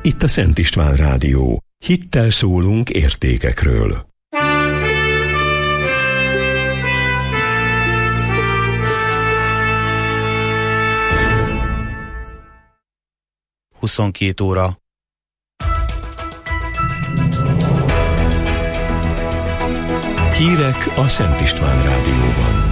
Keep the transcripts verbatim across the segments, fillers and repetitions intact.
Itt a Szent István Rádió. Hittel szólunk értékekről. huszonkét óra. Hírek a Szent István Rádióban.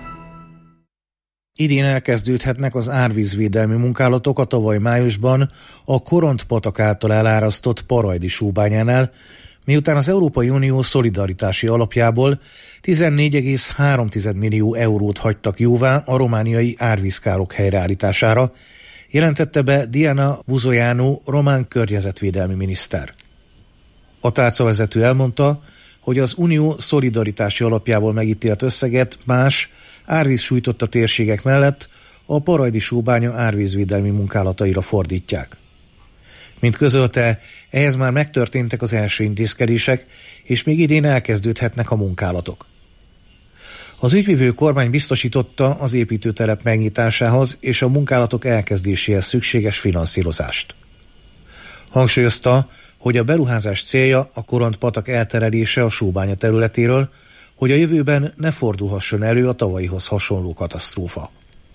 Idén elkezdődhetnek az árvízvédelmi munkálatok a tavaly májusban a Koront-patak által elárasztott Parajdi sóbányánál, miután az Európai Unió szolidaritási alapjából tizennégy egész három millió eurót hagytak jóvá a romániai árvízkárok helyreállítására, jelentette be Diana Buzoianu román környezetvédelmi miniszter. A tárcavezető elmondta, hogy az Unió szolidaritási alapjából megítélt összeget más árvíz sújtotta térségek mellett a Parajdi sóbánya árvízvédelmi munkálataira fordítják. Mint közölte, ehhez már megtörténtek az első intézkedések, és még idén elkezdődhetnek a munkálatok. Az ügyvivő kormány biztosította az építőtelep megnyitásához és a munkálatok elkezdéséhez szükséges finanszírozást. Hangsúlyozta, hogy a beruházás célja a Koront-patak elterelése a sóbánya területéről, hogy a jövőben ne fordulhasson elő a tavalyihoz hasonló katasztrófa.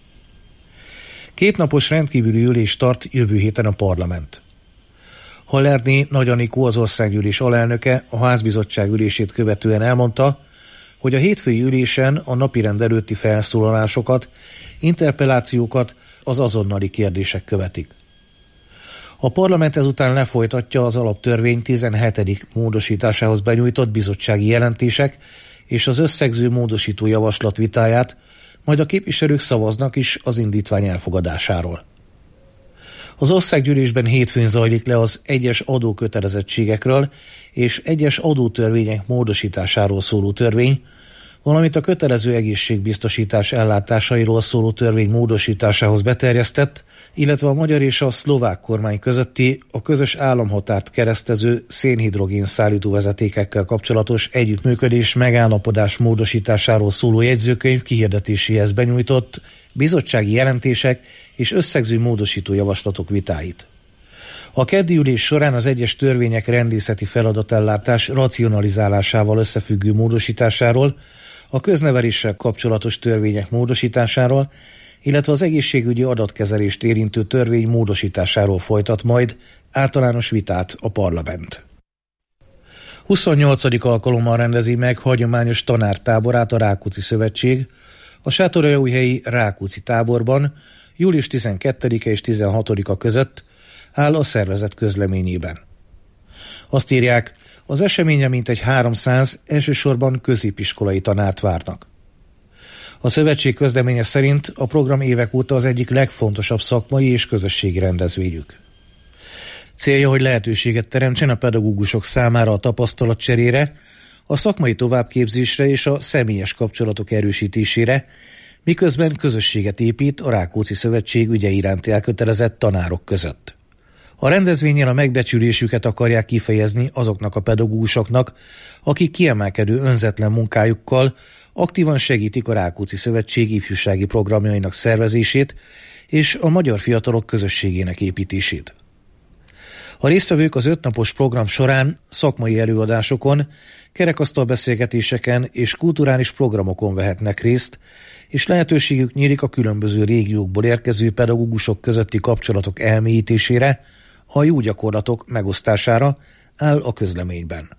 Kétnapos rendkívüli ülés tart jövő héten a parlament. Hallerné Nagy Anikó, az országgyűlés alelnöke a házbizottság ülését követően elmondta, hogy a hétfői ülésen a napirend előtti felszólalásokat, interpellációkat az azonnali kérdések követik. A parlament ezután lefolytatja az alaptörvény tizenhetedik módosításához benyújtott bizottsági jelentések és az összegző módosító javaslat vitáját, majd a képviselők szavaznak is az indítvány elfogadásáról. Az országgyűlésben hétfőn zajlik le az egyes adókötelezettségekről és egyes adótörvények módosításáról szóló törvény, valamint a kötelező egészségbiztosítás ellátásairól szóló törvény módosításához beterjesztett, illetve a magyar és a szlovák kormány közötti a közös államhatárt keresztező szénhidrogén szállító vezetékekkel kapcsolatos együttműködés megállapodás módosításáról szóló jegyzőkönyv kihirdetéséhez benyújtott bizottsági jelentések és összegző módosító javaslatok vitáit. A keddi ülés során az egyes törvények rendészeti feladatellátás racionalizálásával összefüggő módosításáról, a közneveléssel kapcsolatos törvények módosításáról, illetve az egészségügyi adatkezelést érintő törvény módosításáról folytat majd általános vitát a parlament. huszonnyolcadik alkalommal rendezi meg hagyományos tanártáborát a Rákóczi Szövetség a Sátoraljaújhelyi Rákóczi táborban július tizenkettedike és tizenhatodika között, áll a szervezet közleményében. Azt írják, az eseményre mintegy háromszáz, elsősorban középiskolai tanárt várnak. A szövetség közleménye szerint a program évek óta az egyik legfontosabb szakmai és közösségi rendezvényük. Célja, hogy lehetőséget teremtsen a pedagógusok számára a tapasztalatcserére, a szakmai továbbképzésre és a személyes kapcsolatok erősítésére, miközben közösséget épít a Rákóczi Szövetség ügye iránti elkötelezett tanárok között. A rendezvényen a megbecsülésüket akarják kifejezni azoknak a pedagógusoknak, akik kiemelkedő önzetlen munkájukkal aktívan segítik a Rákóczi Szövetség ifjúsági programjainak szervezését és a magyar fiatalok közösségének építését. A résztvevők az ötnapos program során szakmai előadásokon, kerekasztal beszélgetéseken és kulturális programokon vehetnek részt, és lehetőségük nyílik a különböző régiókból érkező pedagógusok közötti kapcsolatok elmélyítésére, a jó gyakorlatok megosztására, áll a közleményben.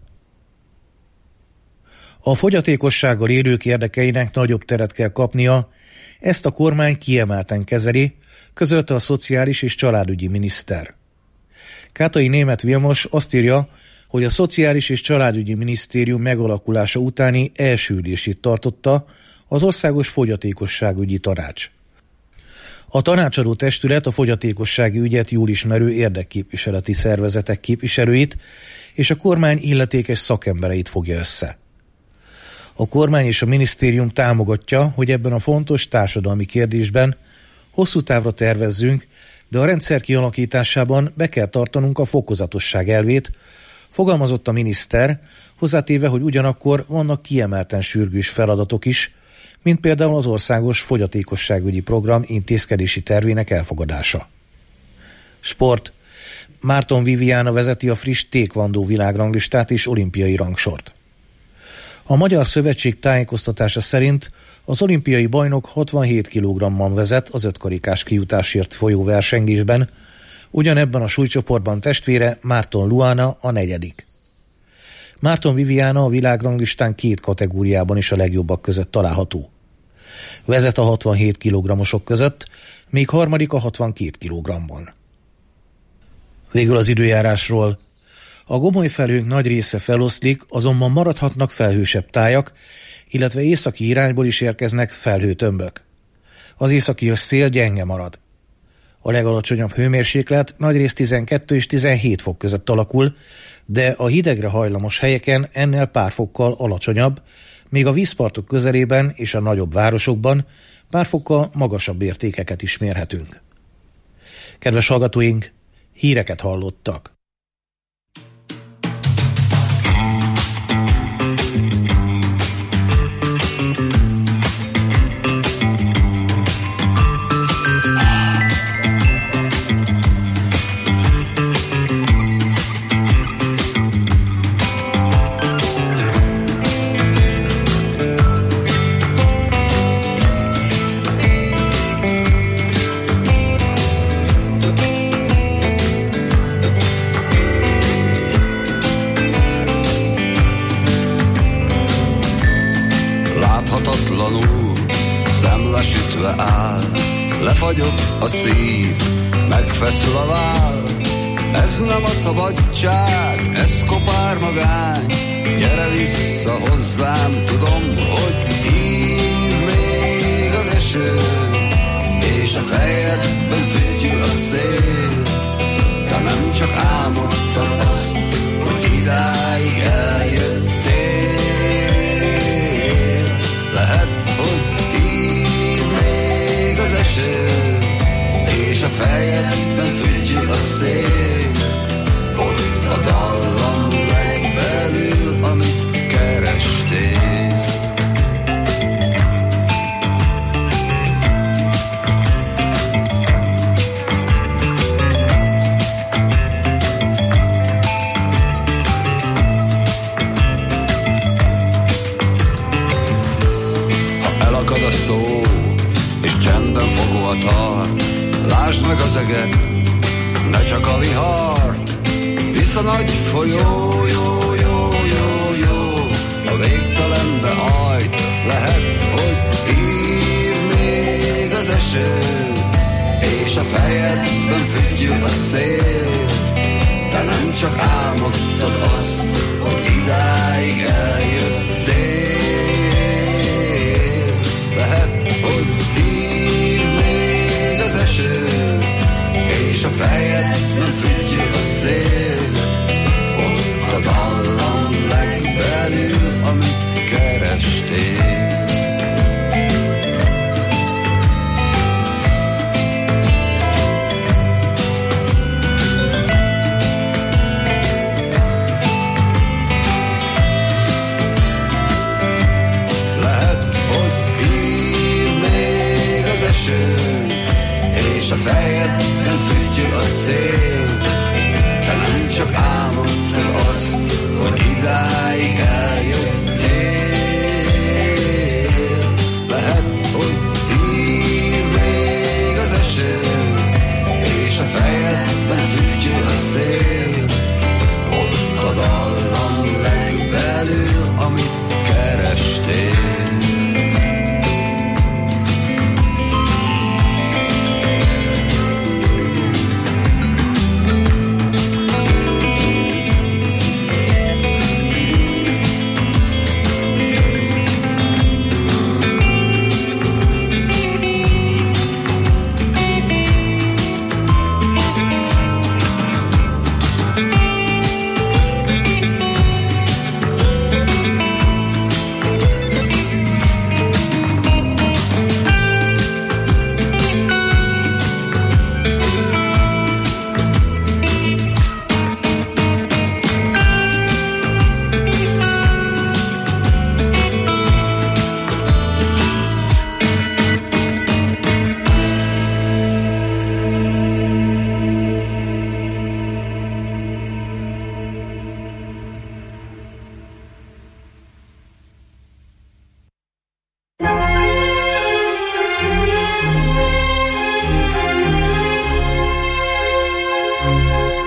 A fogyatékossággal élők érdekeinek nagyobb teret kell kapnia, ezt a kormány kiemelten kezeli, közölte a Szociális és Családügyi miniszter. Kátai Németh Vilmos azt írja, hogy a Szociális és Családügyi Minisztérium megalakulása utáni első ülését tartotta az Országos Fogyatékosságügyi Tanács. A tanácsadó testület a fogyatékossági ügyet jól ismerő érdekképviseleti szervezetek képviselőit és a kormány illetékes szakembereit fogja össze. A kormány és a minisztérium támogatja, hogy ebben a fontos társadalmi kérdésben hosszú távra tervezzünk, de a rendszer kialakításában be kell tartanunk a fokozatosság elvét, fogalmazott a miniszter, hozzátéve, hogy ugyanakkor vannak kiemelten sürgős feladatok is, mint például az Országos Fogyatékosságügyi Program intézkedési tervének elfogadása. Sport. Márton Viviana vezeti a friss taekwondo világranglistát és olimpiai rangsort. A Magyar Szövetség tájékoztatása szerint az olimpiai bajnok hatvanhét kilogramban vezet az ötkarikás kijutásért folyó versengésben, ugyanebben a súlycsoportban testvére Márton Luana a negyedik. Márton Viviana a világranglistán két kategóriában is a legjobbak között található. Vezet a hatvanhét kilogramosok között, még harmadik a hatvankét kilogramban. Végül az időjárásról. A gomoly felhők nagy része feloszlik, azonban maradhatnak felhősebb tájak, illetve északi irányból is érkeznek felhőtömbök. Az északi szél gyenge marad. A legalacsonyabb hőmérséklet nagyrészt tizenkét és tizenhét fok között alakul, de a hidegre hajlamos helyeken ennél pár fokkal alacsonyabb, míg a vízpartok közelében és a nagyobb városokban pár fokkal magasabb értékeket is mérhetünk. Kedves hallgatóink, híreket hallottak. Szemlesütve áll, lefagyott a szív, megfeszül a váll. Ez nem a szabadság, ez kopár magány. Gyere vissza hozzám, tudom, hogy hív még az eső, és a fejedben fütyül a szél. De nem csak álmodtad azt, hogy idáig eljöttél. Lehet, és a fejedben fütyül a szél. Ott a dallam legbelül, amit kerestél. Ha elakad a szó, és csendben fogva tart, lásd meg az eget, ne csak a vihart. Visz a nagy folyó, jó, jó, jó, jó, a végtelenbe hajt. Lehet, hogy hív még az eső, és a fejedben fütyül a szél. De nem csak álmodtad azt, hogy idáig eljöttél. Lehet, hogy és a fejedben fütyül a szél. Ott a dallam legbelül, amit kerestél. Lehet, hogy hív még az eső, és a fejedben fütyül a szél. De nem csak álmodtad azt, hogy idáig eljöttél. Lehet, hogy hív még az eső, és a fejedben fütyül a szél. Ott a dallam legbelül, amit kerestél.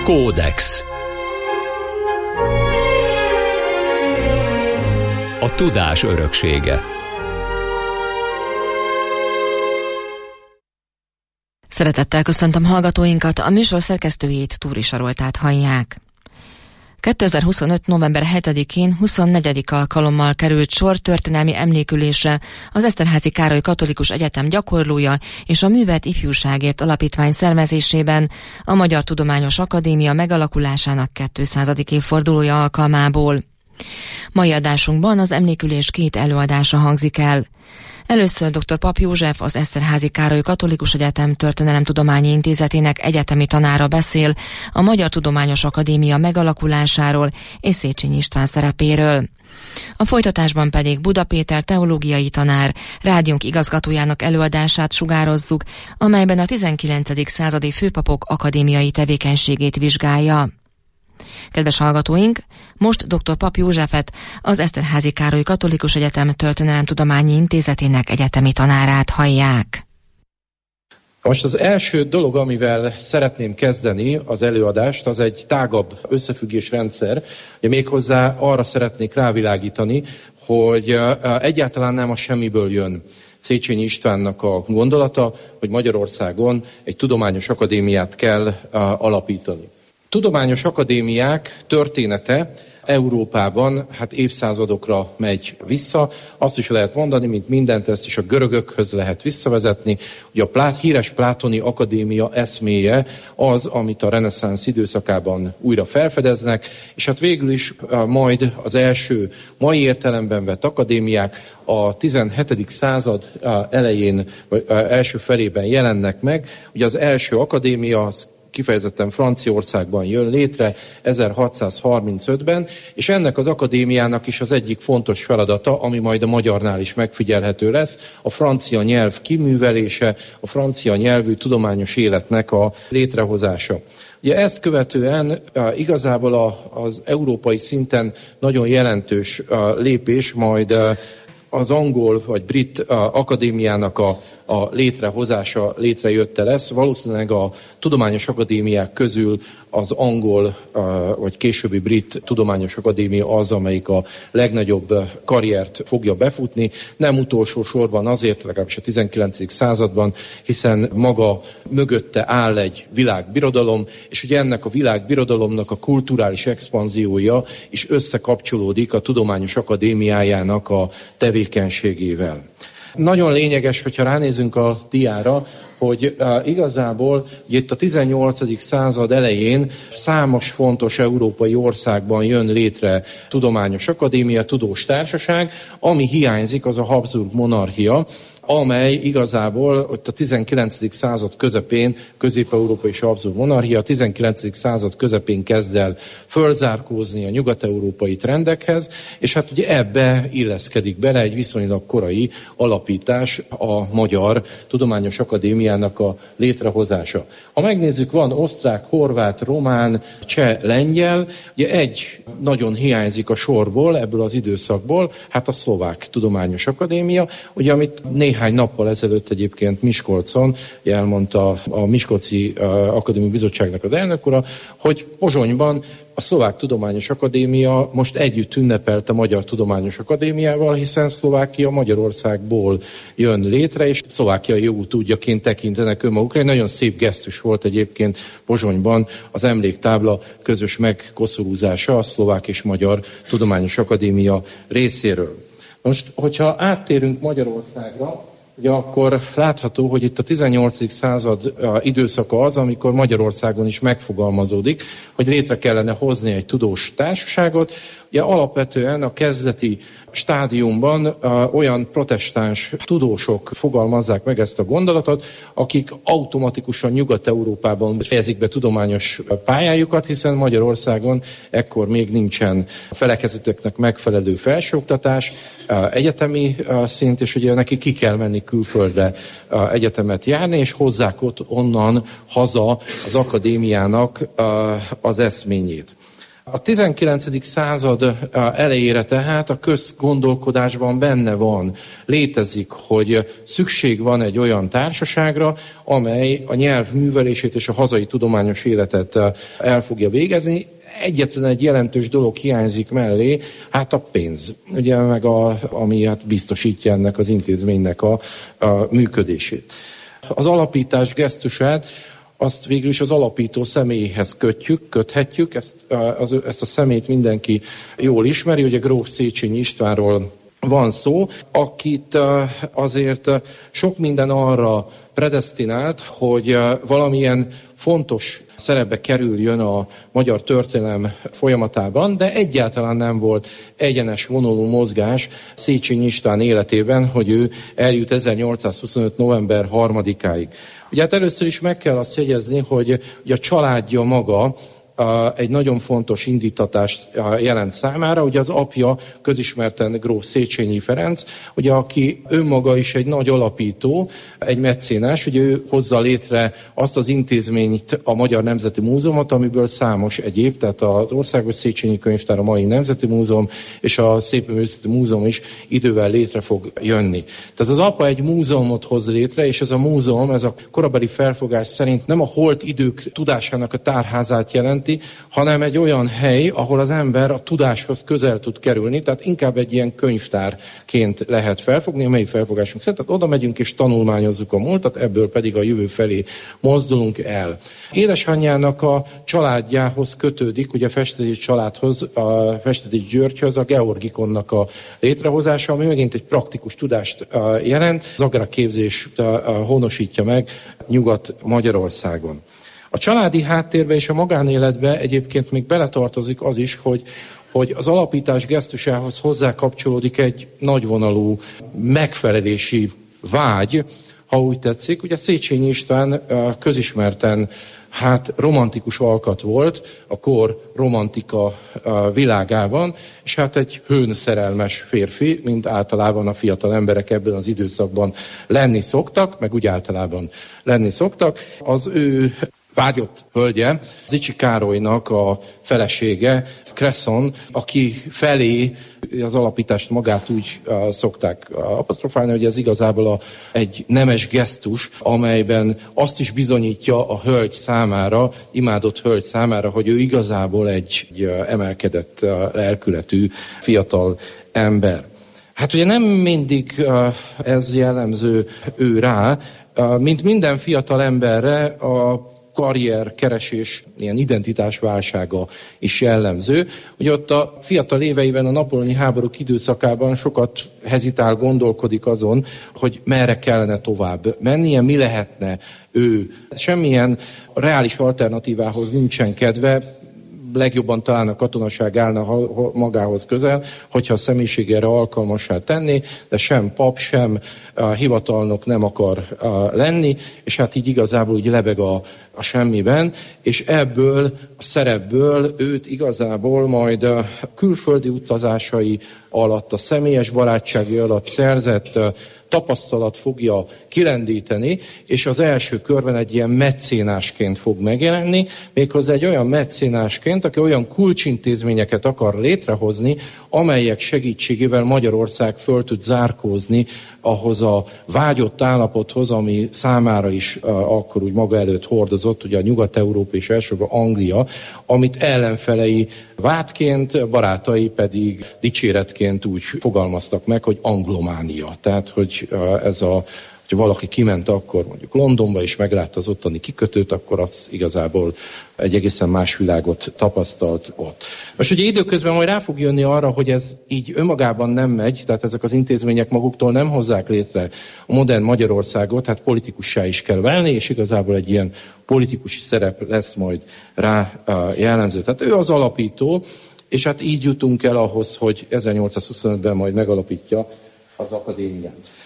Kódex. A tudás öröksége. Szeretettel köszöntöm hallgatóinkat, a műsor szerkesztőjét, Túri Saroltát hallják. kétezer-huszonöt. november hetedikén huszonnegyedik alkalommal került sor történelmi emlékülésre az Eszterházy Károly Katolikus Egyetem gyakorlója és a Művelt Ifjúságért Alapítvány szervezésében a Magyar Tudományos Akadémia megalakulásának kétszázadik évfordulója alkalmából. Mai adásunkban az emlékülés két előadása hangzik el. Először dr. Papp József, az Eszterházy Károly Katolikus Egyetem Történelemtudományi Intézetének egyetemi tanára beszél a Magyar Tudományos Akadémia megalakulásáról és Széchenyi István szerepéről. A folytatásban pedig Buda Péter teológiai tanár, rádiónk igazgatójának előadását sugározzuk, amelyben a tizenkilencedik századi főpapok akadémiai tevékenységét vizsgálja. Kedves hallgatóink, most dr. Papp Józsefet, az Eszterházy Károly Katolikus Egyetem Történelemtudományi Intézetének egyetemi tanárát hallják. Most az első dolog, amivel szeretném kezdeni az előadást, az egy tágabb összefüggésrendszer. Méghozzá arra szeretnék rávilágítani, hogy egyáltalán nem a semmiből jön Széchenyi Istvánnak a gondolata, hogy Magyarországon egy tudományos akadémiát kell alapítani. Tudományos akadémiák története Európában hát évszázadokra megy vissza. Azt is lehet mondani, mint mindent, ezt is a görögökhöz lehet visszavezetni, hogy a plát, híres plátoni akadémia eszméje az, amit a reneszánsz időszakában újra felfedeznek, és hát végül is majd az első mai értelemben vett akadémiák a tizenhetedik század elején, vagy első felében jelennek meg. Ugye az első akadémia az kifejezetten Franciaországban jön létre ezerhatszázharmincötben, és ennek az akadémiának is az egyik fontos feladata, ami majd a magyarnál is megfigyelhető lesz, a francia nyelv kiművelése, a francia nyelvű tudományos életnek a létrehozása. Ugye ezt követően igazából az európai szinten nagyon jelentős lépés majd az angol vagy brit akadémiának a, a létrehozása, létrejötte lesz. Valószínűleg a tudományos akadémiák közül az angol vagy későbbi brit tudományos akadémia az, amelyik a legnagyobb karriert fogja befutni. Nem utolsó sorban azért, legalábbis a tizenkilencedik században, hiszen maga mögötte áll egy világbirodalom, és ugye ennek a világbirodalomnak a kulturális expanziója is összekapcsolódik a tudományos akadémiájának a tevékenységével. Nagyon lényeges, hogyha ránézünk a diára, hogy uh, igazából ugye itt a tizennyolcadik század elején számos fontos európai országban jön létre tudományos akadémia, tudós társaság, ami hiányzik, az a Habsburg monarchia, amely igazából ott a tizenkilencedik század közepén, Közép-Európa és Habsburg monarchia, a tizenkilencedik század közepén kezd el fölzárkózni a nyugat-európai trendekhez, és hát ugye ebbe illeszkedik bele egy viszonylag korai alapítás, a Magyar Tudományos Akadémiának a létrehozása. Ha megnézzük, van osztrák, horvát, román, cseh, lengyel, ugye egy nagyon hiányzik a sorból, ebből az időszakból, hát a Szlovák Tudományos Akadémia, ugye amit néhány nappal ezelőtt egyébként Miskolcon elmondta a Miskolci Akadémiai Bizottságnak az elnök ura, hogy Pozsonyban a Szlovák Tudományos Akadémia most együtt ünnepelte a Magyar Tudományos Akadémiával, hiszen Szlovákia Magyarországból jön létre, és Szlovákia jó utódjaként tekintenek önmagukra. Egy nagyon szép gesztus volt egyébként Pozsonyban az emléktábla közös megkoszorúzása a Szlovák és Magyar Tudományos Akadémia részéről. Most, hogyha áttérünk Magyarországra, ugye akkor látható, hogy itt a tizennyolcadik század időszaka az, amikor Magyarországon is megfogalmazódik, hogy létre kellene hozni egy tudós társaságot. Ugye alapvetően a kezdeti stádiumban uh, olyan protestáns tudósok fogalmazzák meg ezt a gondolatot, akik automatikusan Nyugat-Európában fejezik be tudományos pályájukat, hiszen Magyarországon ekkor még nincsen felekezetüknek megfelelő felsőoktatás, uh, egyetemi uh, szint, és ugye neki ki kell menni külföldre uh, egyetemet járni, és hozzák ott onnan haza az akadémiának uh, az eszményét. A tizenkilencedik század elejére tehát a közgondolkodásban benne van, létezik, hogy szükség van egy olyan társaságra, amely a nyelv művelését és a hazai tudományos életet el fogja végezni. Egyetlen egy jelentős dolog hiányzik mellé, hát a pénz, ugye, meg a, ami hát biztosítja ennek az intézménynek a, a működését. Az alapítás gesztusát azt végül is az alapító személyéhez kötjük, köthetjük, ezt, az, ezt a személyt mindenki jól ismeri, ugye Gróf Széchenyi Istvánról van szó, akit azért sok minden arra predesztinált, hogy valamilyen fontos szerepbe kerüljön a magyar történelem folyamatában, de egyáltalán nem volt egyenes vonuló mozgás Széchenyi István életében, hogy ő eljut ezernyolcszázhuszonöt. november harmadikáig. Ugye hát először is meg kell azt jegyezni, hogy, hogy a családja maga egy nagyon fontos indítatást jelent számára. Ugye az apja közismerten gróf Széchenyi Ferenc, ugye, aki önmaga is egy nagy alapító, egy mecénás, ugye ő hozza létre azt az intézményt, a Magyar Nemzeti Múzeumot, amiből számos egyéb, tehát az Országos Széchenyi Könyvtár, a mai Nemzeti Múzeum és a Szépművészeti Múzeum is idővel létre fog jönni. Tehát az apa egy múzeumot hoz létre, és ez a múzeum, ez a korabeli felfogás szerint nem a holt idők tudásának a tárházát jelent, hanem egy olyan hely, ahol az ember a tudáshoz közel tud kerülni, tehát inkább egy ilyen könyvtárként lehet felfogni, a mai felfogásunk szerint, tehát oda megyünk és tanulmányozzuk a múltat, ebből pedig a jövő felé mozdulunk el. Édesanyjának a családjához kötődik, ugye a Festetics családhoz, a Festetics Györgyhöz a Georgikonnak a létrehozása, ami megint egy praktikus tudást jelent, az agrárképzést honosítja meg Nyugat-Magyarországon. A családi háttérbe és a magánéletbe egyébként még beletartozik az is, hogy, hogy az alapítás gesztusához hozzá kapcsolódik egy nagyvonalú megfelelési vágy, ha úgy tetszik. Ugye Széchenyi István közismerten hát romantikus alkat volt a kor romantika világában, és hát egy hőnszerelmes férfi, mint általában a fiatal emberek ebben az időszakban lenni szoktak, meg úgy általában lenni szoktak. Az ő vágyott hölgye, Zichy Károlynak a felesége, Cresson, aki felé az alapítást magát úgy uh, szokták uh, apostrofálni, hogy ez igazából a, egy nemes gesztus, amelyben azt is bizonyítja a hölgy számára, imádott hölgy számára, hogy ő igazából egy, egy uh, emelkedett uh, lelkületű fiatal ember. Hát ugye nem mindig uh, ez jellemző ő rá, uh, mint minden fiatal emberre a karrierkeresés, ilyen identitásválsága is jellemző. Ugye ott a fiatal éveiben, a napoloni háborúk időszakában sokat hezitál, gondolkodik azon, hogy merre kellene tovább mennie, mi lehetne ő. Semmilyen reális alternatívához nincsen kedve, legjobban talán a katonaság állna magához közel, hogyha a személyiségére alkalmassá tenni, de sem pap, sem a hivatalnok nem akar lenni, és hát így igazából úgy lebeg a, a semmiben, és ebből a szerepből őt igazából majd a külföldi utazásai alatt, a személyes barátsági alatt szerzett tapasztalat fogja kilendíteni, és az első körben egy ilyen mecénásként fog megjelenni, méghozzá egy olyan mecénásként, aki olyan kulcsintézményeket akar létrehozni, amelyek segítségével Magyarország föl tud zárkózni ahhoz a vágyott állapothoz, ami számára is uh, akkor úgy maga előtt hordozott, ugye a Nyugat-Európa és elsősorban Anglia, amit ellenfelei vádként, barátai pedig dicséretként úgy fogalmaztak meg, hogy anglománia. Tehát, hogy uh, ez a ha valaki kiment akkor mondjuk Londonba és meglátta az ottani kikötőt, akkor az igazából egy egészen más világot tapasztalt ott. Most ugye időközben majd rá fog jönni arra, hogy ez így önmagában nem megy, tehát ezek az intézmények maguktól nem hozzák létre a modern Magyarországot, hát politikussá is kell válni, és igazából egy ilyen politikusi szerep lesz majd rá jellemző. Tehát ő az alapító, és hát így jutunk el ahhoz, hogy ezernyolcszázhuszonötben majd megalapítja az akadémiát.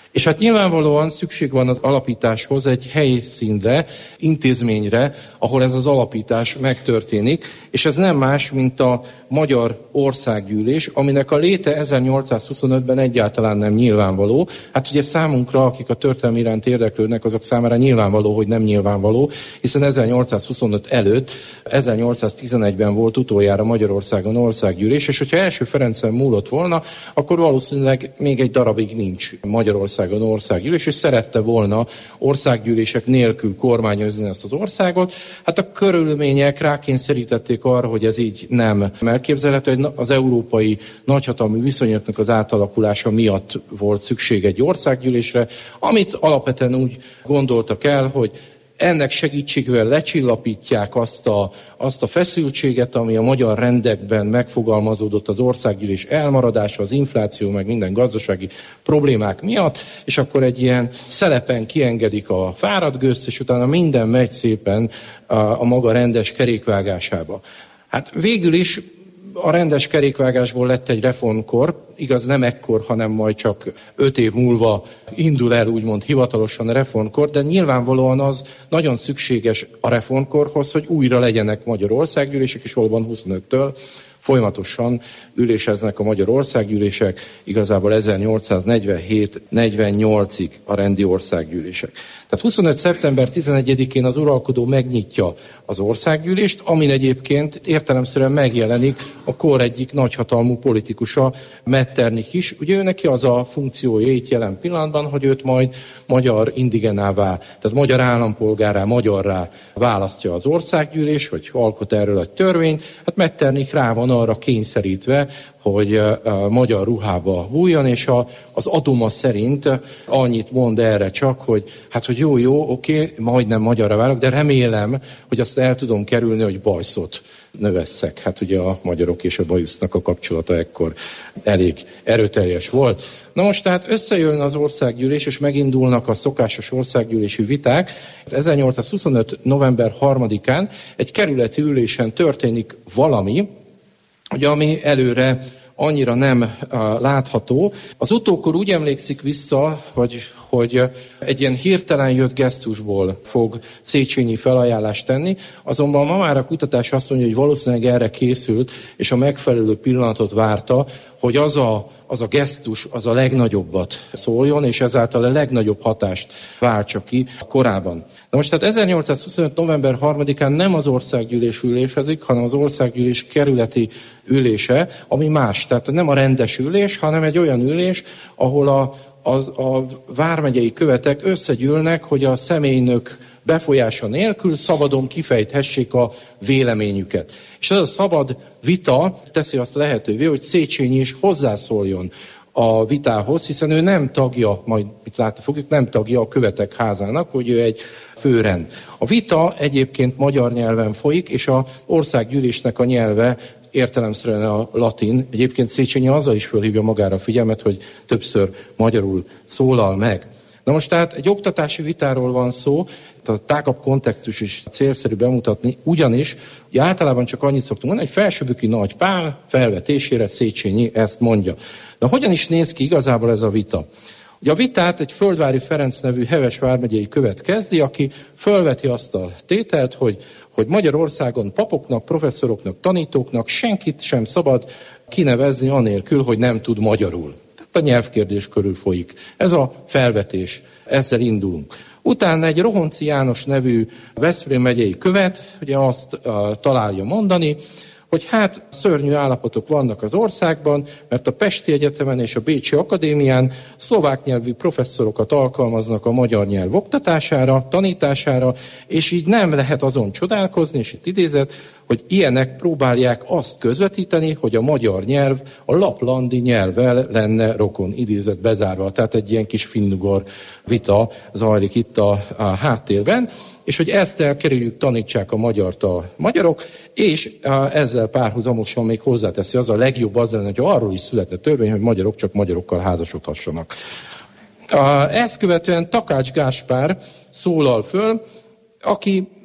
És hát nyilvánvalóan szükség van az alapításhoz egy helyszínre, intézményre, ahol ez az alapítás megtörténik, és ez nem más, mint a Magyar Országgyűlés, aminek a léte ezernyolcszázhuszonötben egyáltalán nem nyilvánvaló. Hát ugye számunkra, akik a történelem iránt érdeklődnek, azok számára nyilvánvaló, hogy nem nyilvánvaló, hiszen ezernyolcszázhuszonöt előtt, ezernyolcszáztizenegyben volt utoljára Magyarországon országgyűlés, és hogyha első Ferencen múlott volna, akkor valószínűleg még egy darabig nincs Magyarországon országgyűlés, és szerette volna országgyűlések nélkül kormányozni ezt az országot. Hát a körülmények rákényszerítették arra, hogy ez így nem elképzelhető, hogy az európai nagyhatalmi viszonyoknak az átalakulása miatt volt szükség egy országgyűlésre, amit alapvetően úgy gondoltak el, hogy ennek segítségével lecsillapítják azt a, azt a feszültséget, ami a magyar rendekben megfogalmazódott az országgyűlés elmaradása, az infláció, meg minden gazdasági problémák miatt, és akkor egy ilyen szelepen kiengedik a fáradt gőzt, és utána minden megy szépen a, a maga rendes kerékvágásába. Hát végül is a rendes kerékvágásból lett egy reformkor, igaz nem ekkor, hanem majd csak öt év múlva indul el úgymond hivatalosan a reformkor, de nyilvánvalóan az nagyon szükséges a reformkorhoz, hogy újra legyenek magyar országgyűlések, és valóban huszonöttől folyamatosan üléseznek a magyar országgyűlések, igazából ezernyolcszáznegyvenhét negyvennyolcig a rendi országgyűlések. Tehát huszonöt szeptember tizenegyedikén az uralkodó megnyitja az országgyűlést, amin egyébként értelemszerűen megjelenik a kor egyik nagyhatalmú politikusa, Metternich is. Ugye ő neki az a funkciója itt jelen pillanatban, hogy őt majd magyar indigenává, tehát magyar állampolgárá, magyarrá választja az országgyűlés, vagy alkot erről egy törvényt. Hát Metternich rá van arra kényszerítve, hogy a magyar ruhába bújjon, és a, az adoma szerint annyit mond erre csak, hogy hát, hogy jó, jó, oké, majdnem magyarra válok, de remélem, hogy azt el tudom kerülni, hogy bajszot növesszek. Hát ugye a magyarok és a bajusznak a kapcsolata ekkor elég erőteljes volt. Na most tehát összejön az országgyűlés, és megindulnak a szokásos országgyűlési viták. ezernyolcszázhuszonöt november harmadikán egy kerületi ülésen történik valami, ugye, ami előre annyira nem uh, látható. Az utókor úgy emlékszik vissza, hogy, hogy egy ilyen hirtelen jött gesztusból fog Széchenyi felajánlást tenni, azonban ma már a kutatás azt mondja, hogy valószínűleg erre készült, és a megfelelő pillanatot várta, hogy az a, az a gesztus az a legnagyobbat szóljon, és ezáltal a legnagyobb hatást váltsa ki korábban. Na most tehát ezernyolcszázhuszonöt november harmadikán nem az országgyűlés ülésezik, hanem az országgyűlés kerületi ülése, ami más. Tehát nem a rendes ülés, hanem egy olyan ülés, ahol a, a, a vármegyei követek összegyűlnek, hogy a személynök befolyása nélkül szabadon kifejthessék a véleményüket. És ez a szabad vita teszi azt lehetővé, hogy Széchenyi is hozzászóljon a vitához, hiszen ő nem tagja, majd mit látni fogjuk, nem tagja a követek házának, hogy ő egy főrend. A vita egyébként magyar nyelven folyik, és az országgyűlésnek a nyelve értelemszerűen a latin. Egyébként Széchenyi azzal is fölhívja magára a figyelmet, hogy többször magyarul szólal meg. Na most tehát egy oktatási vitáról van szó, a tágabb kontextus is célszerű bemutatni, ugyanis ugye általában csak annyit szoktunk mondani, hogy Felsőböki Nagy Pál felvetésére Széchenyi ezt mondja. De hogyan is néz ki igazából ez a vita? Ugye a vitát egy Földvári Ferenc nevű Heves vármegyei követ kezdi, aki fölveti azt a tételt, hogy, hogy Magyarországon papoknak, professzoroknak, tanítóknak senkit sem szabad kinevezni anélkül, hogy nem tud magyarul. Tehát a nyelvkérdés körül folyik. Ez a felvetés, ezzel indulunk. Utána egy Rohonci János nevű Veszprém megyei követ ugye azt uh, találja mondani, hogy hát szörnyű állapotok vannak az országban, mert a Pesti Egyetemen és a Bécsi Akadémián szlovák nyelvű professzorokat alkalmaznak a magyar nyelv oktatására, tanítására, és így nem lehet azon csodálkozni, és itt idézet, hogy ilyenek próbálják azt közvetíteni, hogy a magyar nyelv a laplandi nyelvvel lenne rokon, idézet bezárva. Tehát egy ilyen kis finnugor vita zajlik itt a, a háttérben, és hogy ezt elkerüljük, tanítsák a magyart a magyarok, és ezzel párhuzamosan még hozzáteszi, az a legjobb az lenne, hogy arról is születne törvény, hogy magyarok csak magyarokkal házasodhassanak. Ezt követően Takács Gáspár szólal föl, aki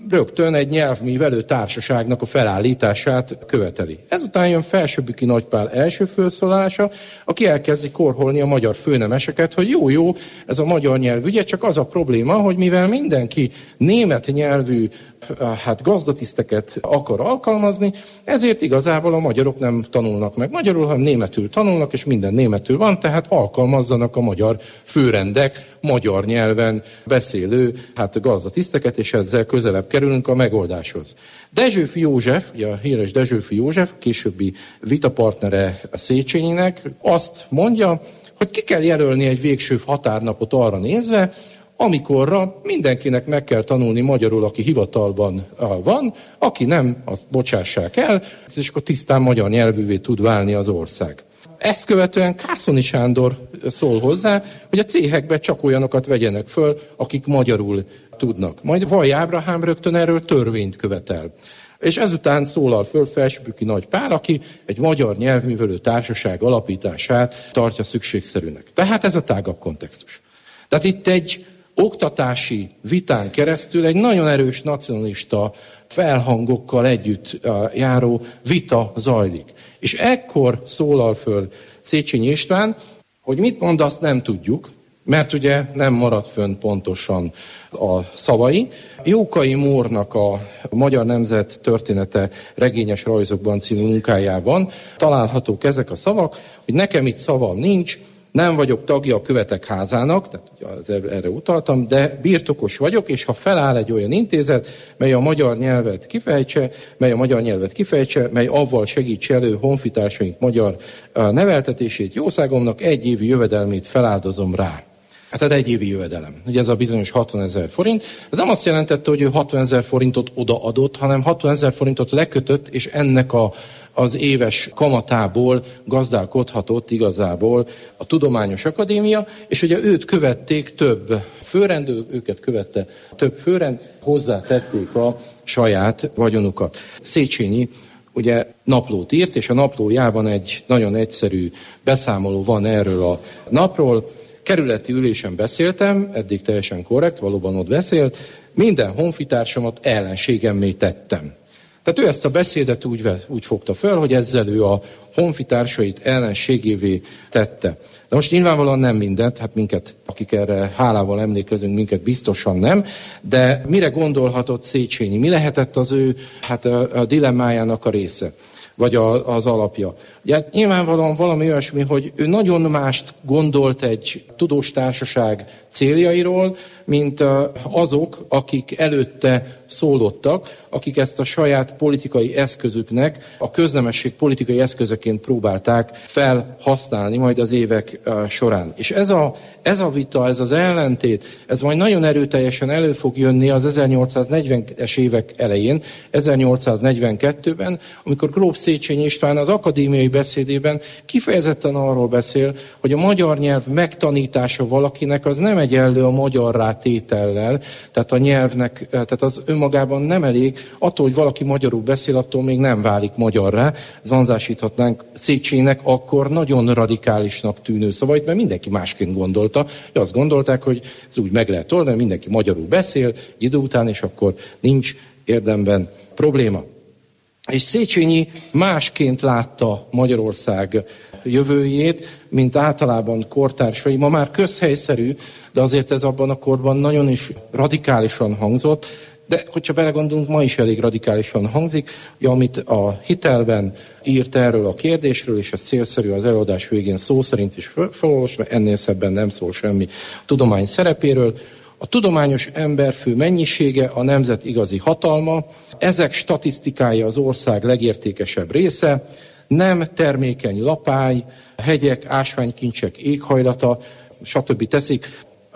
rögtön egy nyelvművelő társaságnak a felállítását követeli. Ezután jön Felsőbüki Nagypál első felszólalása, aki elkezdi korholni a magyar főnemeseket, hogy jó-jó, ez a magyar nyelv ügye, csak az a probléma, hogy mivel mindenki német nyelvű hát gazdatiszteket akar alkalmazni, ezért igazából a magyarok nem tanulnak meg magyarul, hanem németül tanulnak, és minden németül van, tehát alkalmazzanak a magyar főrendek magyar nyelven beszélő hát gazdatiszteket, és ezzel közelebb kerülünk a megoldáshoz. Dezsőfi József, ugye a híres Dezsőfi József, későbbi vitapartnere a Széchenyinek, azt mondja, hogy ki kell jelölni egy végső határnapot arra nézve, amikorra mindenkinek meg kell tanulni magyarul, aki hivatalban van, aki nem, azt bocsássák el, és akkor tisztán magyar nyelvűvé tud válni az ország. Ezt követően Kászoni Sándor szól hozzá, hogy a céhekbe csak olyanokat vegyenek föl, akik magyarul tudnak. Majd Vaj Ábrahám rögtön erről törvényt követel. És ezután szólal föl Felsőbüki Nagypál, aki egy magyar nyelvművelő társaság alapítását tartja szükségszerűnek. Tehát ez a tágabb kontextus. Tehát itt egy oktatási vitán keresztül egy nagyon erős nacionalista felhangokkal együtt járó vita zajlik. És ekkor szólal föl Széchenyi István, hogy mit mond, azt nem tudjuk, mert ugye nem marad fönn pontosan a szavai. Jókai Mórnak a Magyar Nemzet története regényes rajzokban című munkájában találhatók ezek a szavak, hogy nekem itt szavam nincs, nem vagyok tagja a Követek Házának, tehát erre utaltam, de birtokos vagyok, és ha feláll egy olyan intézet, mely a magyar nyelvet kifejtse, mely a magyar nyelvet kifejtse, mely avval segíts elő honfitársaink magyar neveltetését, jószágomnak egy évi jövedelmét feláldozom rá. Hát ez egy évi jövedelem. Ugye ez a bizonyos hatvanezer forint. Ez nem azt jelentette, hogy ő hatvanezer forintot odaadott, hanem hatvanezer forintot lekötött, és ennek a az éves kamatából gazdálkodhatott igazából a Tudományos Akadémia, és ugye őt követték több főrend, őket követte több főrend, hozzátették a saját vagyonukat. Széchenyi ugye naplót írt, és a naplójában egy nagyon egyszerű beszámoló van erről a napról. Kerületi ülésen beszéltem, eddig teljesen korrekt, valóban ott beszélt, minden honfitársamat ellenségemmé tettem. Tehát ő ezt a beszédet úgy, úgy fogta föl, hogy ezzel ő a honfitársait ellenségévé tette. De most nyilvánvalóan nem mindent, hát minket, akik erre hálával emlékezünk, minket biztosan nem, de mire gondolhatott Széchenyi? Mi lehetett az ő hát a, a dilemmájának a része? Vagy a, az alapja. Ugye nyilvánvalóan valami olyasmi, hogy ő nagyon mást gondolt egy tudós társaság céljairól, mint azok, akik előtte szólottak, akik ezt a saját politikai eszközüknek, a köznemesség politikai eszközeként próbálták felhasználni majd az évek során. És ez a, ez a vita, ez az ellentét, ez majd nagyon erőteljesen elő fog jönni az ezernyolcszáznegyvenes évek elején, ezernyolcszáznegyvenkettőben, amikor Gróf Széchenyi István az akadémiai beszédében kifejezetten arról beszél, hogy a magyar nyelv megtanítása valakinek az nem egyenlő a magyarrá tétellel, tehát a nyelvnek, tehát az önmagában nem elég, attól, hogy valaki magyarul beszél, attól még nem válik magyarrá. Zanzásíthatnánk Széchenyinek akkor nagyon radikálisnak tűnő szavait, mert mindenki másként gondolta. Azt gondolták, hogy ez úgy meg lehet oldani, mindenki magyarul beszél egy idő után, és akkor nincs érdemben probléma. És Széchenyi másként látta Magyarország jövőjét, mint általában kortársai. Ma már közhelyszerű, de azért ez abban a korban nagyon is radikálisan hangzott, de hogyha belegondolunk, ma is elég radikálisan hangzik, ugye, amit a Hitelben írt erről a kérdésről, és ez célszerű az előadás végén szó szerint is felolvasva, ennél szebben nem szól semmi a tudomány szerepéről. A tudományos emberfő mennyisége a nemzet igazi hatalma, ezek statisztikája az ország legértékesebb része, nem termékeny lapály, hegyek, ásványkincsek éghajlata, stb. Teszik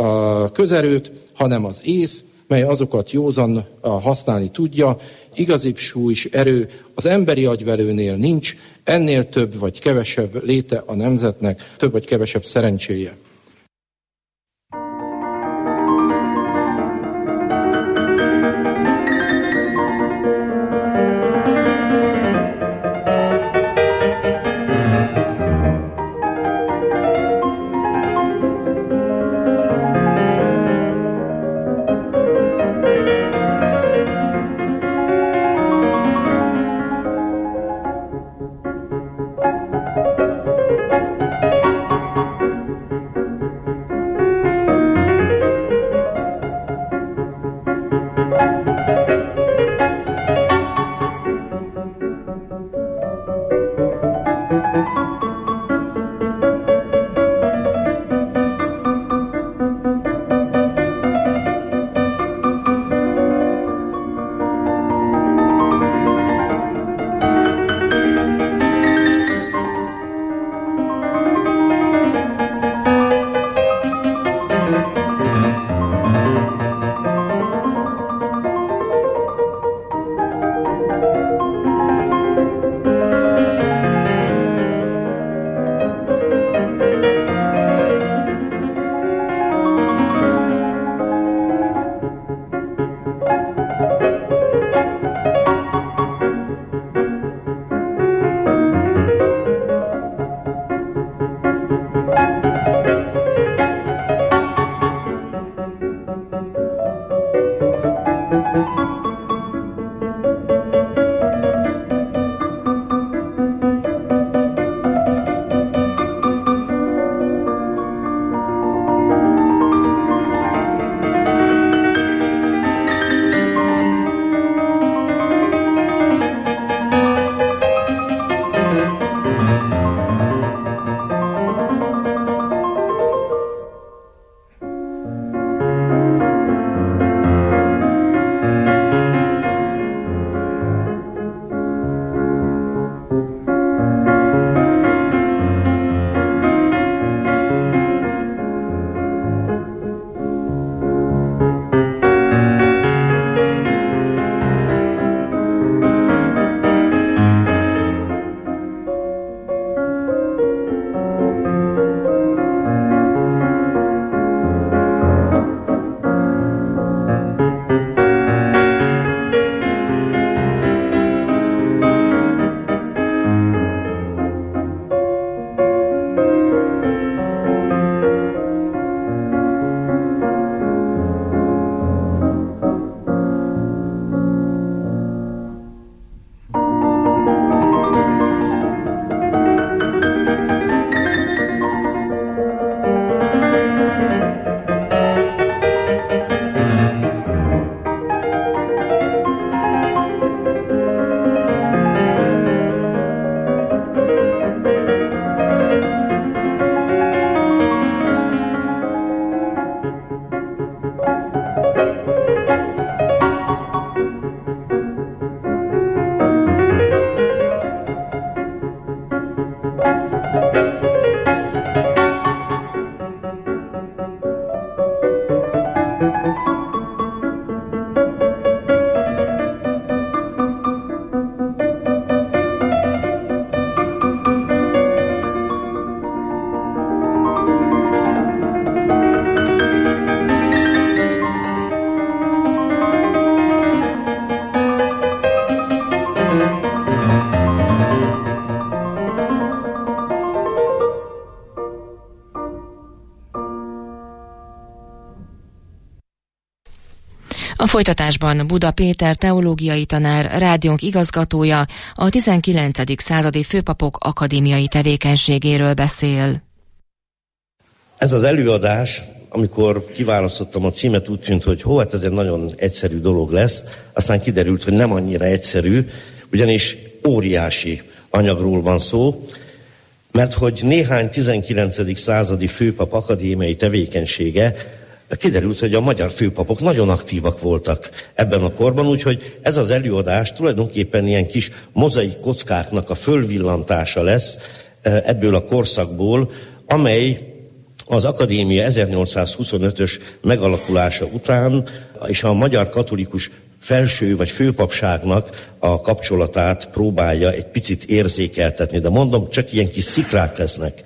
a közerőt, hanem az ész, mely azokat józan használni tudja, igazibb súly és erő az emberi agyvelőnél nincs, ennél több vagy kevesebb léte a nemzetnek, több vagy kevesebb szerencséje. A folytatásban Buda Péter teológiai tanár, rádiónk igazgatója a tizenkilencedik századi főpapok akadémiai tevékenységéről beszél. Ez az előadás, amikor kiválasztottam a címet, úgy tűnt, hogy hó, hát ez egy nagyon egyszerű dolog lesz, aztán kiderült, hogy nem annyira egyszerű, ugyanis óriási anyagról van szó, mert hogy néhány tizenkilencedik századi főpap akadémiai tevékenysége, kiderült, hogy a magyar főpapok nagyon aktívak voltak ebben a korban, úgyhogy ez az előadás tulajdonképpen ilyen kis mozaik kockáknak a fölvillantása lesz ebből a korszakból, amely az akadémia ezernyolcszázhuszonötös megalakulása után és a magyar katolikus felső vagy főpapságnak a kapcsolatát próbálja egy picit érzékeltetni, de mondom, csak ilyen kis szikrák lesznek.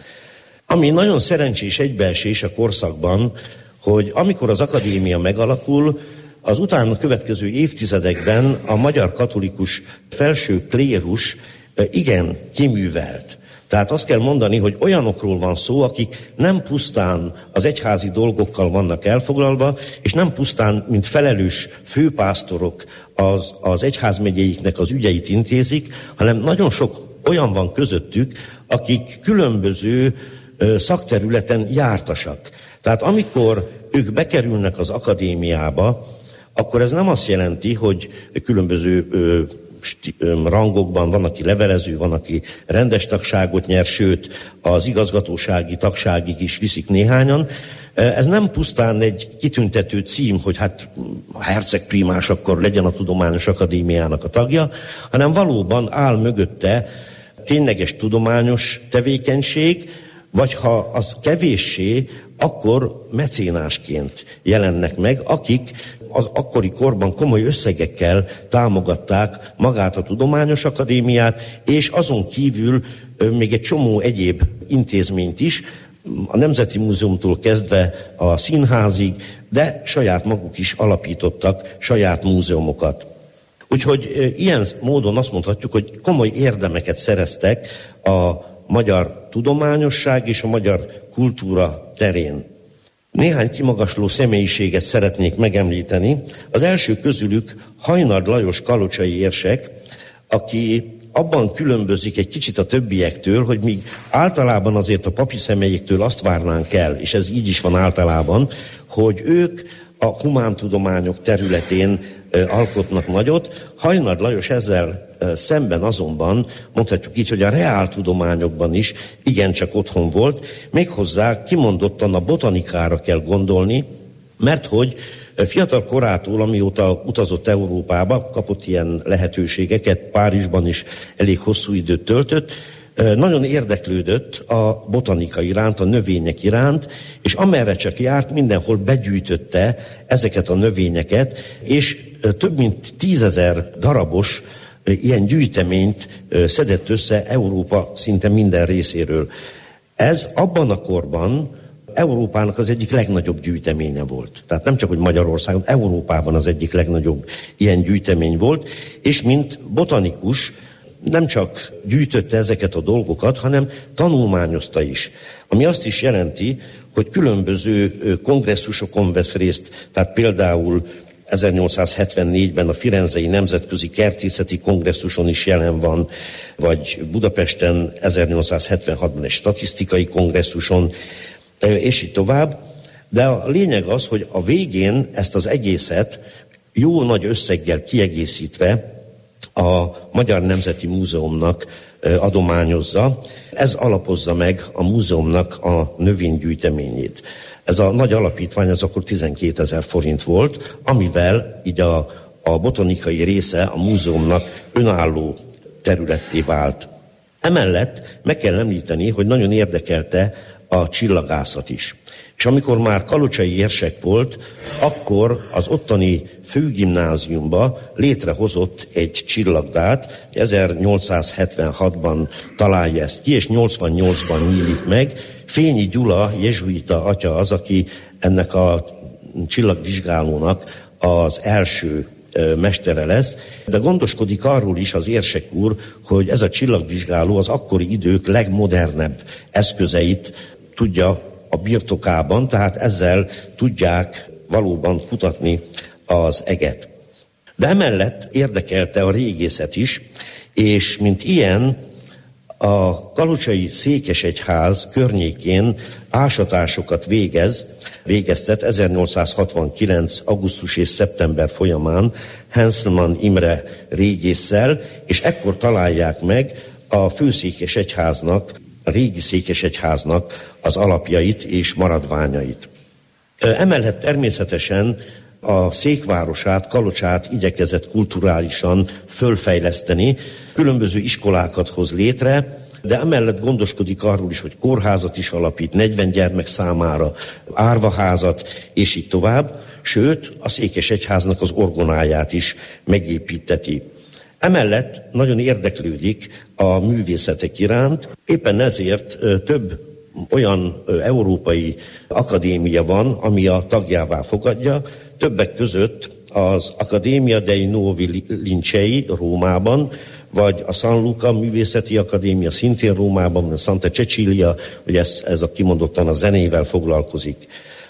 Ami nagyon szerencsés egybeesés a korszakban, hogy amikor az akadémia megalakul, az utána következő évtizedekben a magyar katolikus felső klérus igen kiművelt. Tehát azt kell mondani, hogy olyanokról van szó, akik nem pusztán az egyházi dolgokkal vannak elfoglalva, és nem pusztán, mint felelős főpásztorok az, az egyházmegyeiknek az ügyeit intézik, hanem nagyon sok olyan van közöttük, akik különböző ö, szakterületen jártasak. Tehát amikor ők bekerülnek az akadémiába, akkor ez nem azt jelenti, hogy különböző ö, rangokban van, aki levelező, van, aki rendes tagságot nyer, sőt, az igazgatósági tagságig is viszik néhányan. Ez nem pusztán egy kitüntető cím, hogy hát a hercegprímás akkor legyen a Tudományos Akadémiának a tagja, hanem valóban áll mögötte tényleges tudományos tevékenység, vagy ha az kevéssé, akkor mecénásként jelennek meg, akik az akkori korban komoly összegekkel támogatták magát a Tudományos Akadémiát, és azon kívül még egy csomó egyéb intézményt is, a Nemzeti Múzeumtól kezdve a színházig, de saját maguk is alapítottak saját múzeumokat. Úgyhogy ilyen módon azt mondhatjuk, hogy komoly érdemeket szereztek a magyar tudományosság és a magyar kultúra terén. Néhány kimagasló személyiséget szeretnék megemlíteni. Az első közülük Hajnard Lajos kalocsai érsek, aki abban különbözik egy kicsit a többiektől, hogy míg általában azért a papi személyektől azt várnánk el, és ez így is van általában, hogy ők a humántudományok területén alkotnak nagyot. Hajnard Lajos ezzel szemben azonban mondhatjuk így, hogy a reáltudományokban is igencsak otthon volt, méghozzá kimondottan a botanikára kell gondolni, mert hogy fiatal korától, amióta utazott Európába, kapott ilyen lehetőségeket, Párizsban is elég hosszú időt töltött, nagyon érdeklődött a botanika iránt, a növények iránt, és amerre csak járt, mindenhol begyűjtötte ezeket a növényeket, és több mint tízezer darabos ilyen gyűjteményt szedett össze Európa szinte minden részéről. Ez abban a korban Európának az egyik legnagyobb gyűjteménye volt. Tehát nem csak, hogy Magyarországon, Európában az egyik legnagyobb ilyen gyűjtemény volt, és mint botanikus nem csak gyűjtötte ezeket a dolgokat, hanem tanulmányozta is. Ami azt is jelenti, hogy különböző kongresszusokon vesz részt, tehát például ezernyolcszázhetvennégyben a Firenzei Nemzetközi Kertészeti Kongresszuson is jelen van, vagy Budapesten ezernyolcszázhetvenhatban egy statisztikai kongresszuson, és így tovább. De a lényeg az, hogy a végén ezt az egészet jó nagy összeggel kiegészítve a Magyar Nemzeti Múzeumnak adományozza. Ez alapozza meg a múzeumnak a növénygyűjteményét. Ez a nagy alapítvány az akkor tizenkétezer forint volt, amivel így a, a botanikai része a múzeumnak önálló területté vált. Emellett meg kell említeni, hogy nagyon érdekelte a csillagászat is. És amikor már kalocsai érsek volt, akkor az ottani főgimnáziumba létrehozott egy csillagdát, ezernyolcszázhetvenhatban találja ezt ki, és nyolcvannyolcban nyílik meg. Fényi Gyula, jezsuita atya az, aki ennek a csillagvizsgálónak az első mestere lesz, de gondoskodik arról is az érsek úr, hogy ez a csillagvizsgáló az akkori idők legmodernebb eszközeit tudja a birtokában, tehát ezzel tudják valóban kutatni az eget. De emellett érdekelte a régészet is, és mint ilyen a kalocsai székesegyház környékén ásatásokat végez, végeztet ezernyolcszázhatvankilenc. augusztus és szeptember folyamán Henselmann Imre régésszel, és ekkor találják meg a főszékesegyháznak, a régi székesegyháznak az alapjait és maradványait. Emellett természetesen a székvárosát, Kalocsát igyekezett kulturálisan fölfejleszteni, különböző iskolákat hoz létre, de emellett gondoskodik arról is, hogy kórházat is alapít, negyven gyermek számára, árvaházat, és így tovább, sőt, a székesegyháznak az orgonáját is megépíteti. Emellett nagyon érdeklődik a művészetek iránt, éppen ezért több olyan európai akadémia van, ami a tagjává fogadja, többek között az Accademia dei Nuovi Lincei Rómában, vagy a San Luca Művészeti Akadémia szintén Rómában, a Santa Cecilia, hogy ez, ez a kimondottan a zenével foglalkozik.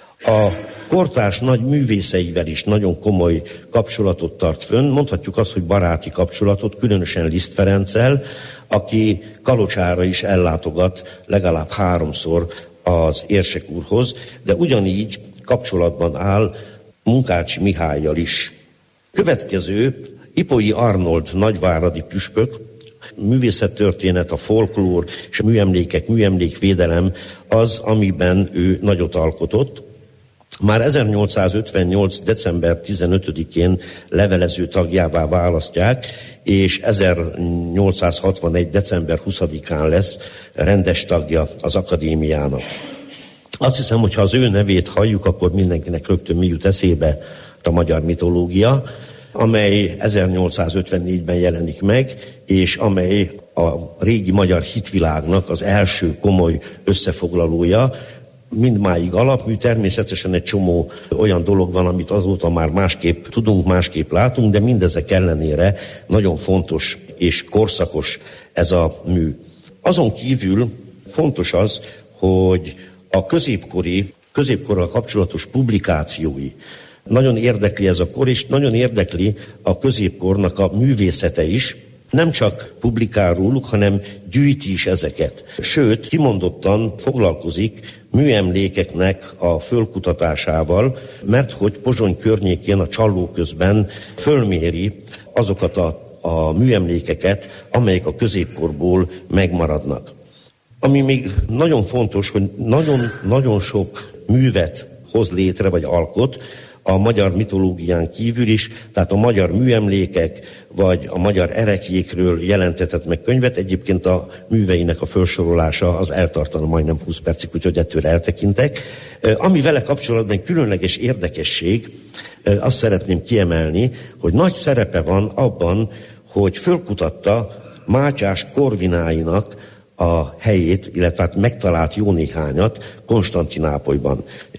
A kortárs nagy művészeivel is nagyon komoly kapcsolatot tart fönn, mondhatjuk azt, hogy baráti kapcsolatot, különösen Liszt Ferenccel, aki Kalocsára is ellátogat legalább háromszor az érsek úrhoz, de ugyanígy kapcsolatban áll Munkácsi Mihállyal is. Következő Ipolyi Arnold nagyváradi püspök, művészettörténet, a folklór és a műemlékek, műemlékvédelem az, amiben ő nagyot alkotott. Már ezernyolcszázötvennyolc. december tizenötödikén levelező tagjává választják, és ezernyolcszázhatvanegy. december huszadikán lesz rendes tagja az akadémiának. Azt hiszem, hogy ha az ő nevét halljuk, akkor mindenkinek rögtön mi jut eszébe, a magyar mitológia, amely ezernyolcszázötvennégyben jelenik meg, és amely a régi magyar hitvilágnak az első komoly összefoglalója, mindmáig alapmű, természetesen egy csomó olyan dolog van, amit azóta már másképp tudunk, másképp látunk, de mindezek ellenére nagyon fontos és korszakos ez a mű. Azon kívül fontos az, hogy a középkori, középkorral kapcsolatos publikációi, nagyon érdekli ez a kor, és nagyon érdekli a középkornak a művészete is. Nem csak publikál róluk, hanem gyűjti is ezeket. Sőt, kimondottan foglalkozik műemlékeknek a fölkutatásával, mert hogy Pozsony környékén a Csalló közben fölméri azokat a, a műemlékeket, amelyek a középkorból megmaradnak. Ami még nagyon fontos, hogy nagyon-nagyon sok művet hoz létre, vagy alkot, a magyar mitológián kívül is, tehát a magyar műemlékek, vagy a magyar ereklyékről jelentetett meg könyvet. Egyébként a műveinek a felsorolása az eltartana majdnem húsz percig, úgyhogy ettől eltekintek. Ami vele kapcsolatban különleges érdekesség, azt szeretném kiemelni, hogy nagy szerepe van abban, hogy fölkutatta Mátyás Korvináinak a helyét, illetve hát megtalált jó néhányat Konstantinápolyban.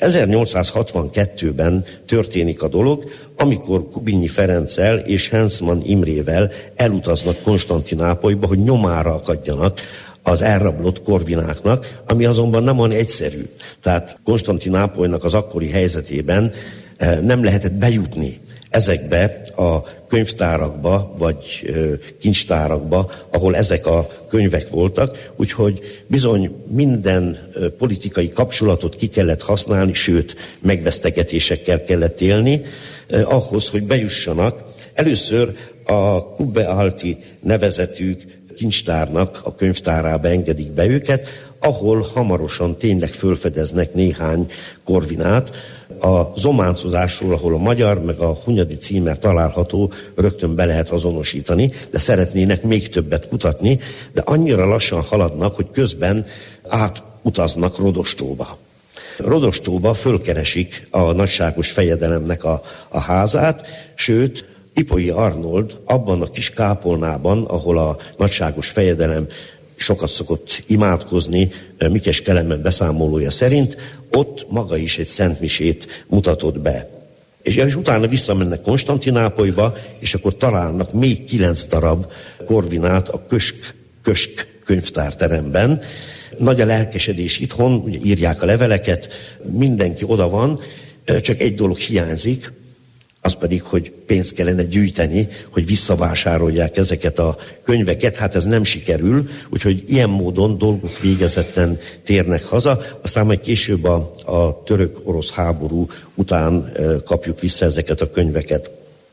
ezernyolcszázhatvankettőben történik a dolog, amikor Kubinyi Ferenccel és Henselmann Imrével elutaznak Konstantinápolyba, hogy nyomára akadjanak az elrablott korvináknak, ami azonban nem olyan egyszerű. Tehát Konstantinápolynak az akkori helyzetében nem lehetett bejutni ezekbe a könyvtárakba, vagy kincstárakba, ahol ezek a könyvek voltak, úgyhogy bizony minden politikai kapcsolatot ki kellett használni, sőt, megvesztegetésekkel kellett élni, ahhoz, hogy bejussanak. Először a Kubbe Alti nevezetű kincstárnak a könyvtárába engedik be őket, ahol hamarosan tényleg fölfedeznek néhány korvinát. A zománcozásról, ahol a magyar meg a Hunyadi címer található, rögtön be lehet azonosítani, de szeretnének még többet kutatni, de annyira lassan haladnak, hogy közben átutaznak Rodostóba. Rodostóba fölkeresik a nagyságos fejedelemnek a, a házát, sőt, Ipolyi Arnold abban a kis kápolnában, ahol a nagyságos fejedelem sokat szokott imádkozni, Mikes Kelemen beszámolója szerint, ott maga is egy szentmisét mutatott be. És, és utána visszamennek Konstantinápolyba, és akkor találnak még kilenc darab korvinát a Kösk, Kösk könyvtárteremben. Nagy a lelkesedés itthon, ugye írják a leveleket, mindenki oda van, csak egy dolog hiányzik, az pedig, hogy pénzt kellene gyűjteni, hogy visszavásárolják ezeket a könyveket. Hát ez nem sikerül, úgyhogy ilyen módon dolgok végezetten térnek haza, aztán majd később a, a török-orosz háború után e, kapjuk vissza ezeket a könyveket.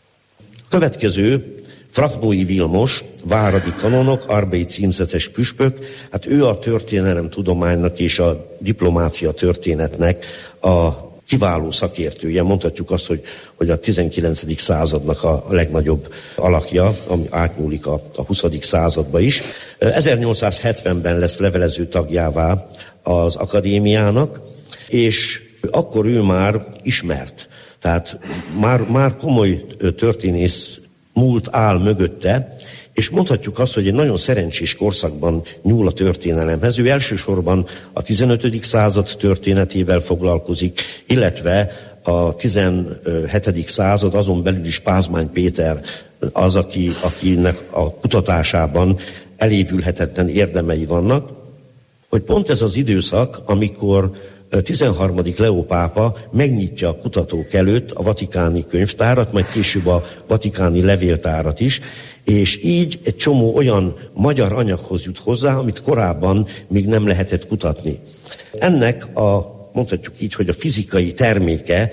Következő, Fraknói Vilmos, váradi kanonok, Arbei címzetes püspök, hát ő a történelemtudománynak és a diplomácia történetnek a kiváló szakértője. Mondhatjuk azt, hogy, hogy a tizenkilencedik századnak a legnagyobb alakja, ami átnyúlik a, a huszadik századba is. ezernyolcszázhetvenben lesz levelező tagjává az akadémiának, és akkor ő már ismert. Tehát már, már komoly történész múlt áll mögötte, és mondhatjuk azt, hogy egy nagyon szerencsés korszakban nyúl a történelemhez. Ő elsősorban a tizenötödik század történetével foglalkozik, illetve a tizenhetedik század, azon belül is Pázmány Péter az, aki, akinek a kutatásában elévülhetetlen érdemei vannak, hogy pont ez az időszak, amikor tizenharmadik Leó pápa megnyitja a kutatók előtt a vatikáni könyvtárat, majd később a vatikáni levéltárat is, és így egy csomó olyan magyar anyaghoz jut hozzá, amit korábban még nem lehetett kutatni. Ennek a, mondhatjuk így, hogy a fizikai terméke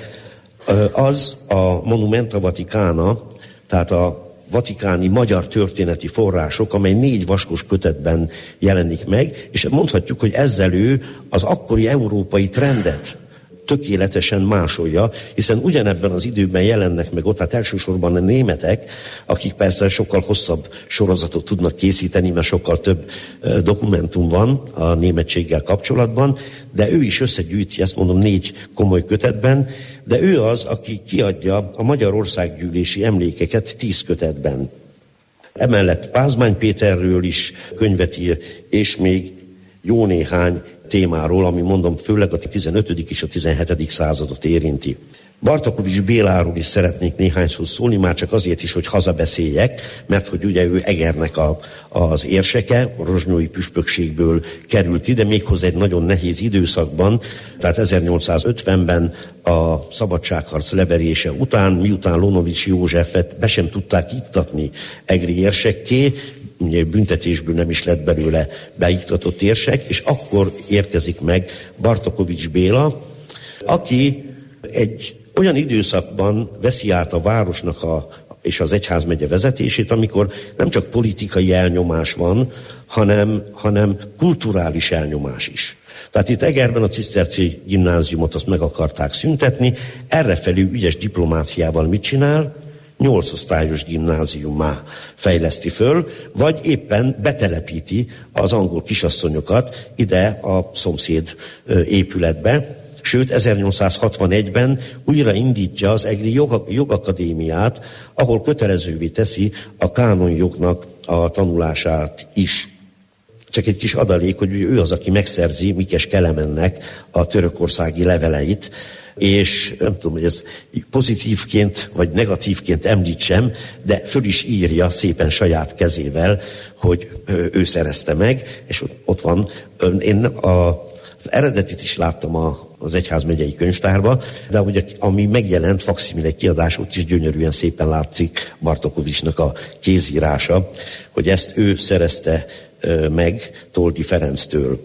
az a Monumenta Vaticana, tehát a vatikáni magyar történeti források, amely négy vaskos kötetben jelenik meg, és mondhatjuk, hogy ezzel ő az akkori európai trendet tökéletesen másolja, hiszen ugyanebben az időben jelennek meg ott, hát elsősorban a németek, akik persze sokkal hosszabb sorozatot tudnak készíteni, mert sokkal több dokumentum van a németséggel kapcsolatban, de ő is összegyűjti, ezt mondom, négy komoly kötetben, de ő az, aki kiadja a Magyar Országgyűlési Emlékeket tíz kötetben. Emellett Pázmány Péterről is könyvet ír, és még jó néhány témáról, ami mondom, főleg a tizenötödik és a tizenhetedik századot érinti. Bartakovics Béláról is szeretnék néhány szót szólni, már csak azért is, hogy hazabeszéljek, mert hogy ugye ő Egernek a, az érseke, a rozsnyói püspökségből került ide, méghozzá egy nagyon nehéz időszakban, tehát ezernyolcszázötvenben a szabadságharc leverése után, miután Lonovics Józsefet be sem tudták iktatni egri érsekké, ugye büntetésből nem is lett belőle beiktatott érsek, és akkor érkezik meg Bartakovics Béla, aki egy olyan időszakban veszi át a városnak a, és az egyházmegye vezetését, amikor nem csak politikai elnyomás van, hanem, hanem kulturális elnyomás is. Tehát itt Egerben a ciszterci gimnáziumot azt meg akarták szüntetni, errefelé ügyes diplomáciával mit csinál? Nyolc osztályos gimnáziummá fejleszti föl, vagy éppen betelepíti az angol kisasszonyokat ide a szomszéd épületbe. Sőt, ezernyolcszázhatvanegyben újra indítja az egri jog, jogakadémiát, ahol kötelezővé teszi a kánonjognak a tanulását is. Csak egy kis adalék, hogy ő az, aki megszerzi Mikes Kelemennek a törökországi leveleit, és nem tudom, hogy ez pozitívként vagy negatívként említsem, de föl is írja szépen saját kezével, hogy ő szerezte meg, és ott van. Én a, az eredetit is láttam a az egyházmegyei könyvtárba, de ugye, ami megjelent fakszimile kiadás, ott is gyönyörűen szépen látszik Bartakovicsnak a kézírása, hogy ezt ő szerezte meg Toldi Ferenctől.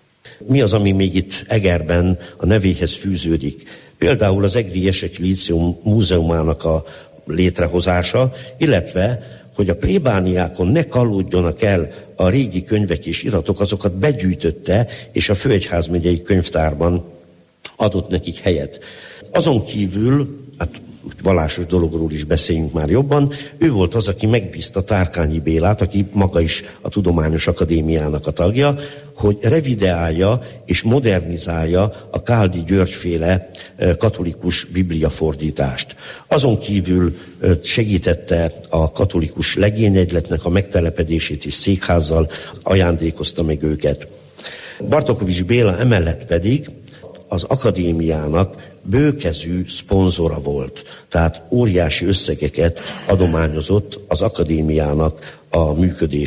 Mi az, ami még itt Egerben a nevéhez fűződik? Például az Egri Érseki Líceum múzeumának a létrehozása, illetve, hogy a plébániákon ne kallódjanak el a régi könyvek és iratok, azokat begyűjtötte, és a főegyházmegyei könyvtárban adott nekik helyet. Azon kívül, hát vallásos dologról is beszéljünk már jobban, ő volt az, aki megbízta Tárkányi Bélát, aki maga is a Tudományos Akadémiának a tagja, hogy revideálja és modernizálja a Káldi György-féle katolikus bibliafordítást. Azon kívül segítette a katolikus legényegyletnek a megtelepedését és székházzal ajándékozta meg őket. Bartakovics Béla emellett pedig az akadémiának bőkezű szponzora volt, tehát óriási összegeket adományozott az akadémiának a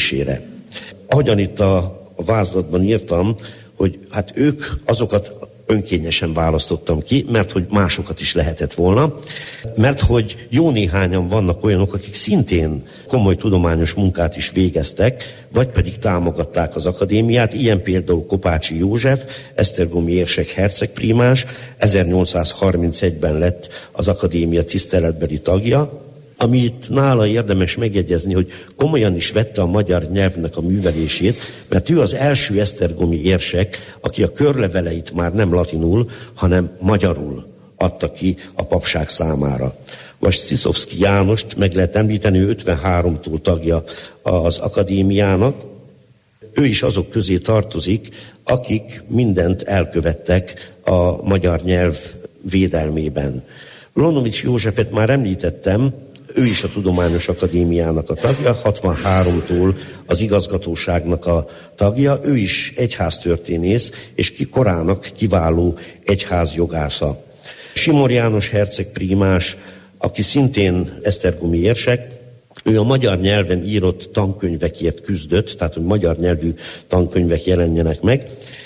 működésére. Ahogyan itt a vázlatban írtam, hogy hát ők azokat önkényesen választottam ki, mert hogy másokat is lehetett volna, mert hogy jó néhányan vannak olyanok, akik szintén komoly tudományos munkát is végeztek, vagy pedig támogatták az akadémiát, ilyen például Kopácsi József, esztergomi érsek hercegprímás, ezernyolcszázharmincegyben lett az akadémia tiszteletbeli tagja, amit nála érdemes megjegyezni, hogy komolyan is vette a magyar nyelvnek a művelését, mert ő az első esztergomi érsek, aki a körleveleit már nem latinul, hanem magyarul adta ki a papság számára. Most Sziszovszky Jánost meg lehet említeni, ő ötvenháromtól tagja az akadémiának. Ő is azok közé tartozik, akik mindent elkövettek a magyar nyelv védelmében. Lonovics Józsefet már említettem, ő is a Tudományos Akadémiának a tagja, hatvanháromtól az igazgatóságnak a tagja, ő is egyháztörténész, és ki korának kiváló egyházjogásza. Simor János hercegprímás, aki szintén esztergomi érsek, ő a magyar nyelven írott tankönyvekért küzdött, tehát hogy magyar nyelvű tankönyvek jelenjenek meg,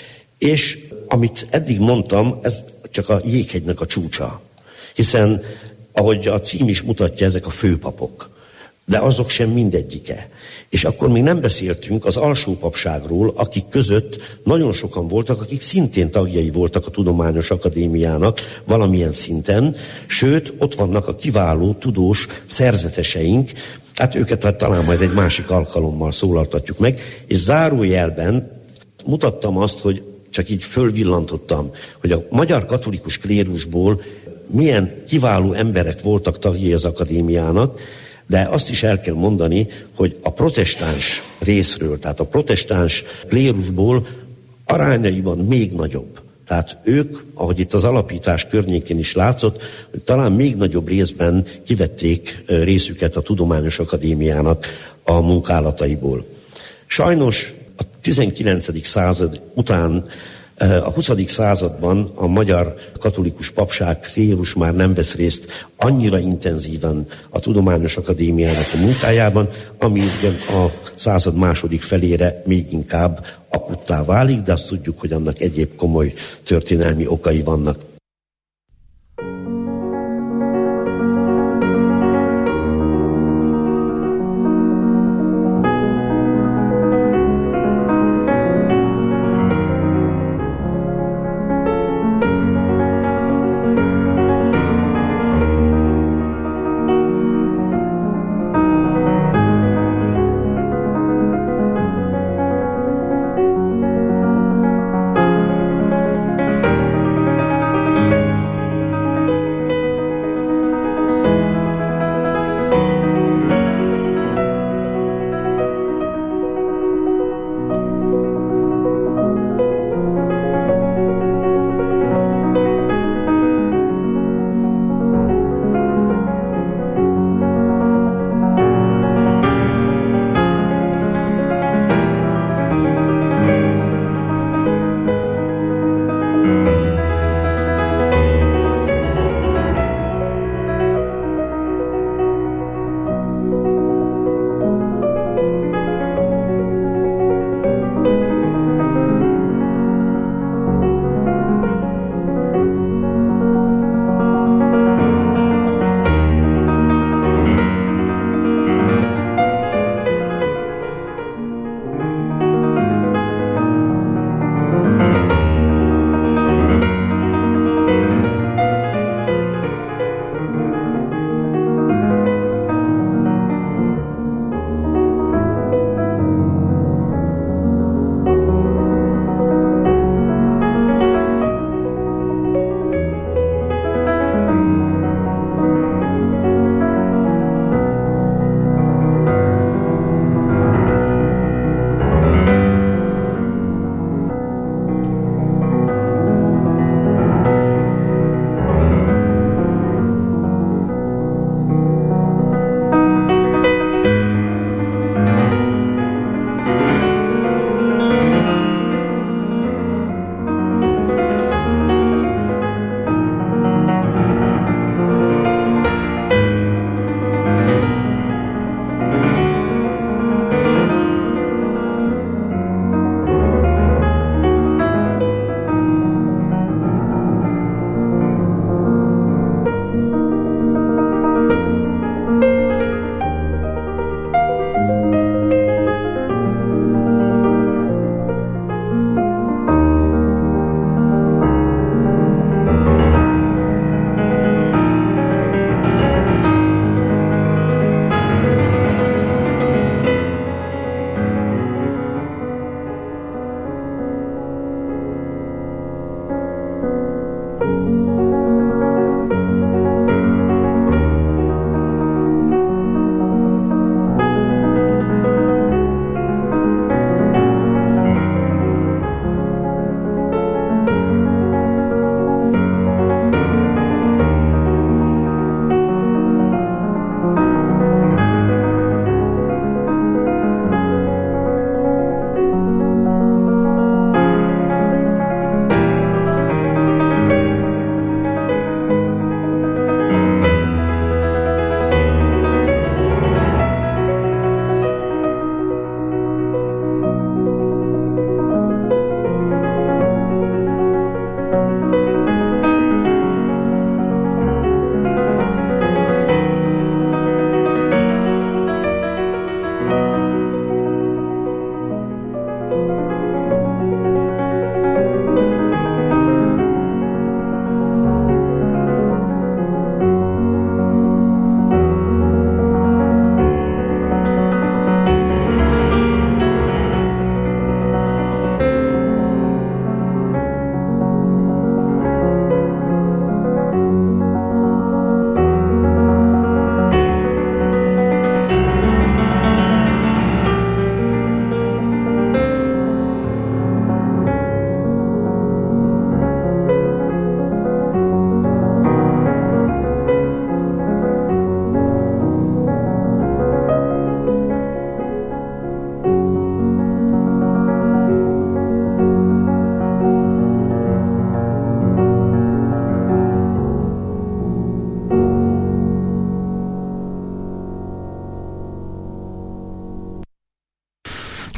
és amit eddig mondtam, ez csak a jéghegynek a csúcsa, hiszen ahogy a cím is mutatja, ezek a főpapok. De azok sem mindegyike. És akkor még nem beszéltünk az alsópapságról, akik között nagyon sokan voltak, akik szintén tagjai voltak a Tudományos Akadémiának valamilyen szinten, sőt, ott vannak a kiváló, tudós szerzeteseink, hát őket talán majd egy másik alkalommal szólaltatjuk meg, és zárójelben mutattam azt, hogy csak így fölvillantottam, hogy a magyar katolikus klérusból milyen kiváló emberek voltak tagjai az akadémiának, de azt is el kell mondani, hogy a protestáns részről, tehát a protestáns klérusból arányaiban még nagyobb. Tehát ők, ahogy itt az alapítás környékén is látszott, hogy talán még nagyobb részben kivették részüket a Tudományos Akadémiának a munkálataiból. Sajnos a tizenkilencedik század után a huszadik században a magyar katolikus papság klérus már nem vesz részt annyira intenzíven a Tudományos Akadémiának a munkájában, ami a század második felére még inkább akuttá válik, de azt tudjuk, hogy annak egyéb komoly történelmi okai vannak.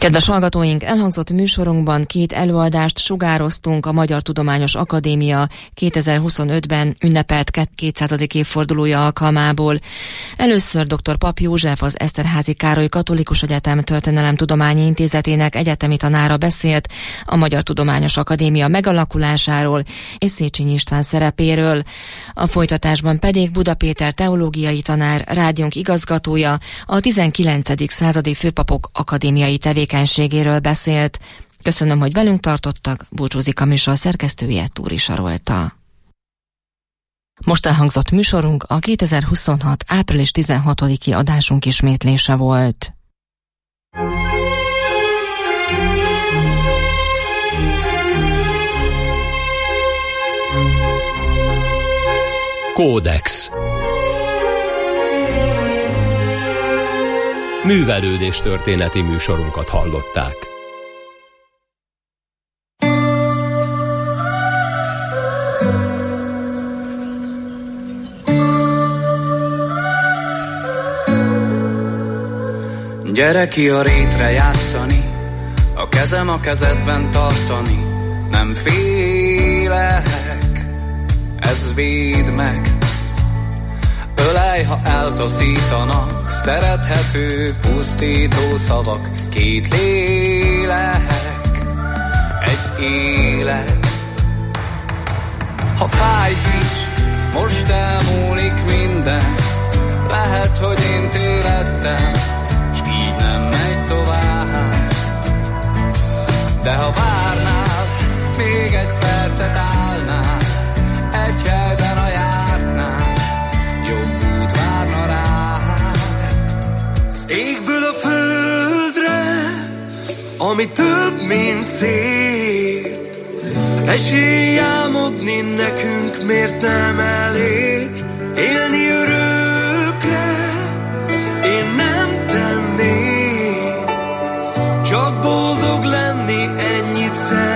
Kedves hallgatóink, elhangzott műsorunkban két előadást sugároztunk a Magyar Tudományos Akadémia kétezer-huszonötben ünnepelt kétszázadik évfordulója alkalmából. Először dr. Pap József, az Eszterházy Károly Katolikus Egyetem Történelemtudományi Intézetének egyetemi tanára beszélt a Magyar Tudományos Akadémia megalakulásáról és Széchenyi István szerepéről. A folytatásban pedig Buda Péter teológiai tanár, rádiónk igazgatója a tizenkilencedik századi főpapok akadémiai tevékenységéről beszélt. Köszönöm, hogy velünk tartottak, búcsúzik a műsor szerkesztője, Túri Sarolta. Most elhangzott műsorunk a kétezer-huszonhat. április tizenhatodiki adásunk ismétlése volt. Kódex. Művelődés történeti műsorunkat hallották. Gyere ki a rétre játszani, a kezem a kezedben tartani, nem félek, ez véd meg. Ölej, ha eltaszítanak, szerethető, pusztító szavak, két lélek, egy élet. Ha fájt is, most elmúlik minden, lehet, hogy én tévedtem, s így nem megy tovább. De ha várnál, még egy percet állnál, egy helyben a jártnál, jobb út várna rád. Az égből a földre, ami több, mint szép, esély álmodni nekünk miért nem elég, élni örökre én nem tennék, csak boldog lenni, ennyit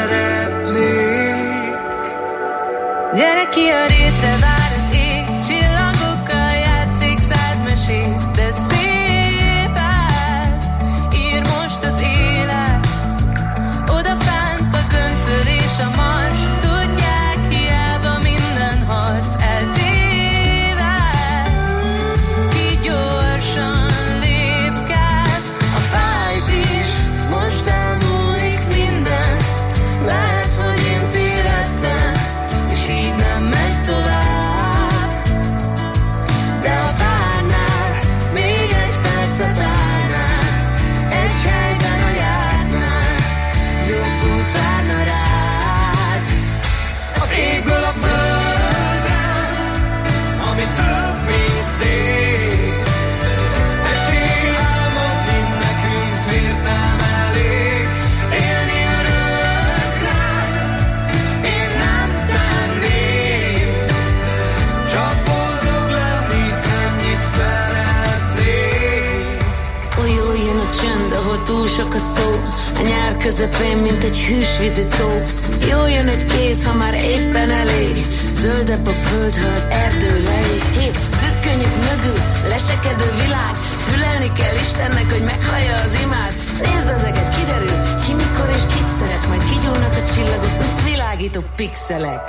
szeretnék. Gyere ki a rétre, vár az ég, csillangokkal játszik száz mesét, de szépet ír most az élet. Odafánt a göncöd és a mars, tudják, hiába minden harc eltéved, ki gyorsan lépked. A fájt is, most elmúlik minden, lehet, hogy én tévedtem, és így nem megy tovább. De ha várnál, még egy percet állnál, egy helyben a jártnál, jobb út várna rád. Az égből a földre, ami több, mint szép, esély álmodni nekünk miért nem elég, élni örökre én nem tennék, csak boldog lenni, ennyit szeretnék. Oly jó jön a csönd, ahol túl sok a szó, a nyár közepén, mint egy hűsvízi tó. Jó jön egy kéz, ha már éppen elég, zöldebb a föld, ha az erdő leég. Hé, függönyök mögül, lesekedő világ, fülelni kell Istennek, hogy meghallja az imád. Nézd az eget, kiderül, ki mikor és kit szeret, majd kigyúlnak a csillagok, mint világító pixelek.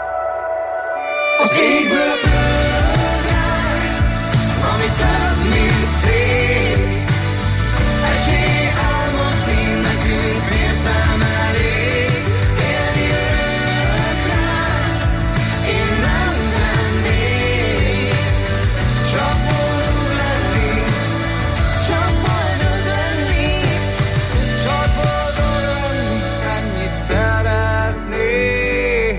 Az égből a földre, ami több, mint szép, esély álmodni nekünk miért nem elég, élni örökre én nem tennék, csak boldog lenni, csak boldog lenni, csak boldog lenni, ennyit szeretnék.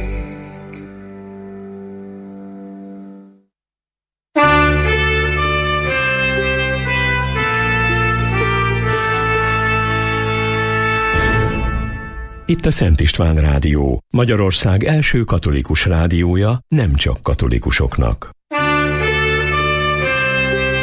Itt a Szent István Rádió, Magyarország első katolikus rádiója, nem csak katolikusoknak.